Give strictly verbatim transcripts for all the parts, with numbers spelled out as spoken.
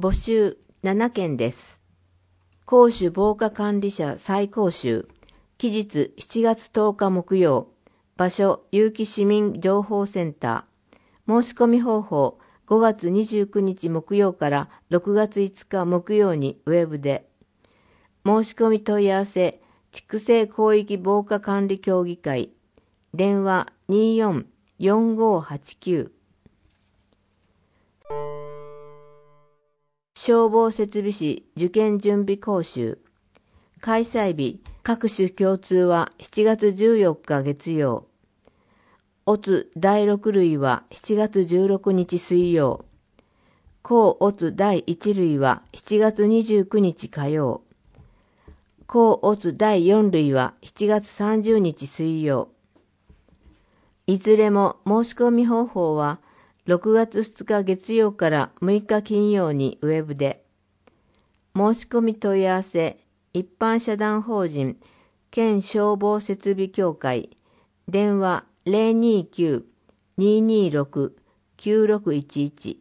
募集ななけんです。公主防火管理者再講習。期日しちがつとおか木曜。場所結城市民情報センター。申し込み方法ごがつにじゅうくにち木曜からろくがついつか木曜にウェブで。申し込み問い合わせ畜生広域防火管理協議会。電話にーよんよんごはちきゅう。消防設備士受験準備講習。開催日、各種共通はしちがつじゅうよっか月曜。オツだいろく類はしちがつじゅうろくにち水曜。甲オツだいいち類はしちがつにじゅうくにち火曜。甲オツだいよん類はしちがつさんじゅうにち水曜。いずれも申し込み方法はろくがつふつか月曜からむいか金曜にウェブで。申し込み問い合わせ一般社団法人県消防設備協会。電話ゼロにきゅう にーにーろく きゅうろくいちいち。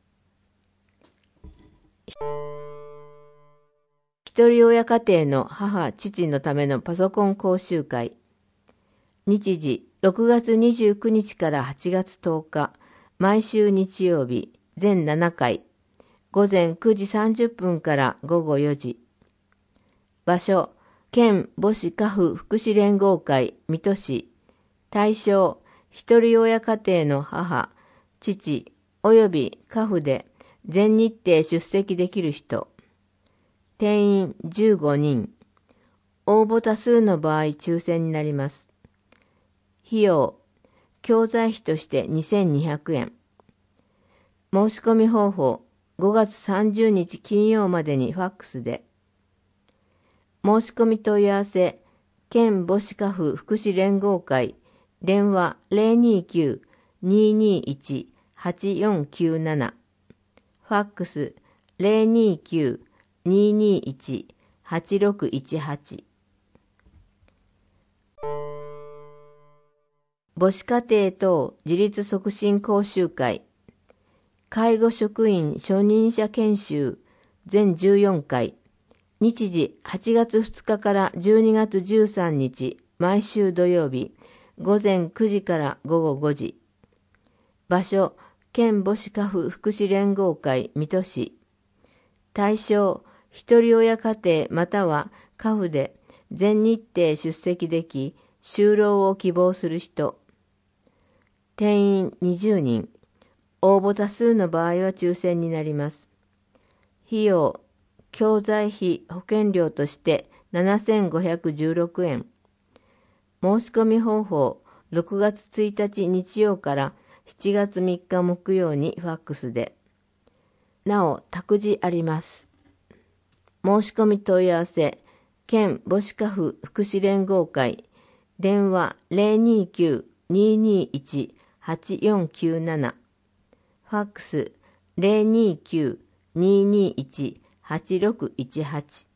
一人親家庭の母、父のためのパソコン講習会。日時ろくがつにじゅうくにちからはちがつとおか。毎週日曜日、全ななかい。午前くじさんじゅっぷんからごごよじ。場所、県母子家父福祉連合会水戸市。対象、一人親家庭の母、父、及び家父で全日程出席できる人。定員じゅうごにん。応募多数の場合抽選になります。費用、教材費としてにせんにひゃくえん。申し込み方法、ごがつさんじゅうにち金曜までにファックスで。申し込み問い合わせ、県母子家父福祉連合会。電話ゼロにきゅう にーにーいち はちよんきゅうなな。ファックスゼロにきゅう にーにーいち はちろくいちはち。母子家庭等自立促進講習会。介護職員初任者研修全じゅうよんかい。日時はちがつふつかからじゅうにがつじゅうさんにち毎週土曜日。午前くじからごごごじ。場所、県母子家父福祉連合会水戸市。対象、一人親家庭または家父で全日程出席でき、就労を希望する人。定員にじゅうにん。応募多数の場合は抽選になります。費用、教材費保険料としてななせんごひゃくじゅうろくえん。申し込み方法、ろくがつついたち日曜からしちがつみっか木曜にファックスで。なお、託児あります。申し込み問い合わせ、県母子家父福祉連合会。電話ゼロにきゅう にーにーいち はちよんきゅうなな。ファックスゼロにきゅう にーにーいち はちろくいちはち。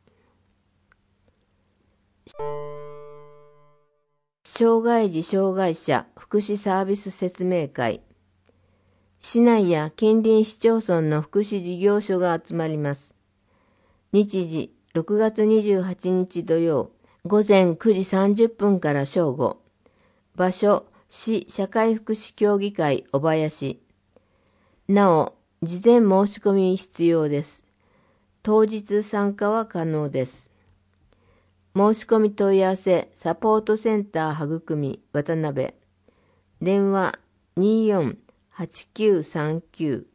障害児障害者福祉サービス説明会。市内や近隣市町村の福祉事業所が集まります。日時ろくがつにじゅうはちにち土曜、午前くじさんじゅっぷんから正午。場所、市社会福祉協議会小林。なお、事前申し込み必要です。当日参加は可能です。申し込み問い合わせサポートセンターはぐくみ渡辺。電話にーよん はちきゅうさんきゅう。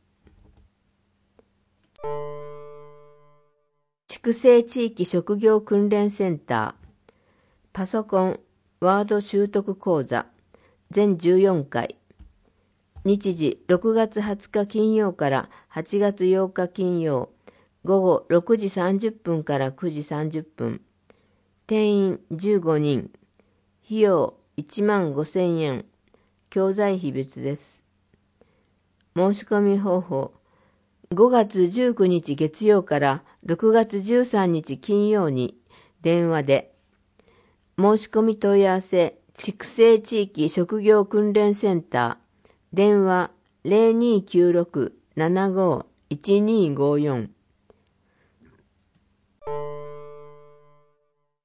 畜生地域職業訓練センター。パソコンワード習得講座全じゅうよんかい。日時ろくがつはつか金曜からはちがつようか金曜、午後ろくじさんじゅっぷんからくじさんじゅっぷん。定員じゅうごにん。費用いちまんごせんえん。教材費別です。申し込み方法。ごがつじゅうくにち月曜からろくがつじゅうさんにち金曜に電話で。申し込み問い合わせ畜生地域職業訓練センター。電話ゼロにきゅうろく ななご いちにごよん。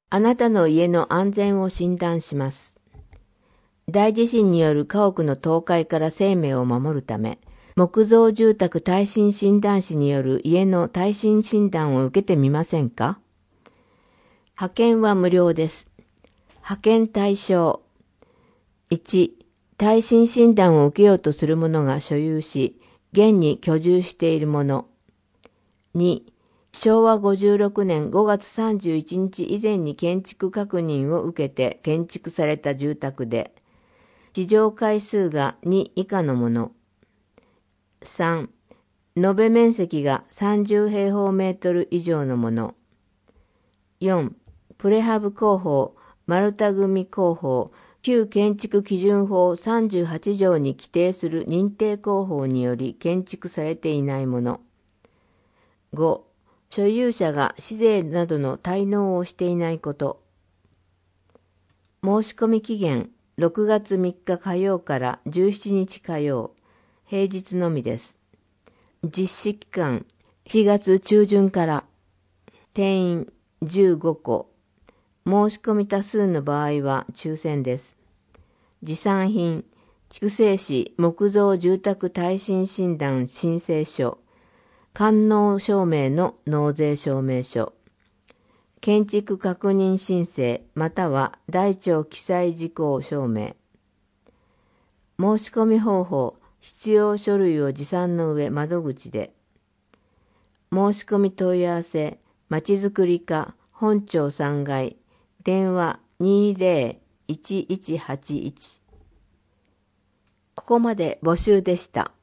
あなたの家の安全を診断します。大地震による家屋の倒壊から生命を守るため、木造住宅耐震診断士による家の耐震診断を受けてみませんか？派遣は無料です。派遣対象。いち、耐震診断を受けようとする者が所有し、現に居住している者。に、しょうわごじゅうろくねんごがつさんじゅういちにち以前に建築確認を受けて建築された住宅で、地上階数がに以下のもの。さん、延べ面積がさんじゅうへいほうメートル以上のもの。よん、プレハブ工法、丸太組工法、旧建築基準法さんじゅうはちじょうに規定する認定工法により建築されていないもの。ご、所有者が市税などの滞納をしていないこと。申し込み期限ろくがつみっか火曜からじゅうしちにち火曜、平日のみです。実施期間しちがつちゅうじゅんから。定員じゅうごこ。申し込み多数の場合は抽選です。持参品、筑西市木造住宅耐震診断申請書、官納証明の納税証明書、建築確認申請または台帳記載事項証明。申し込み方法、必要書類を持参の上窓口で。申し込み問い合わせ、まちづくり課本町さんがい、電話にぜろいちいちはちいち。ここまで募集でした。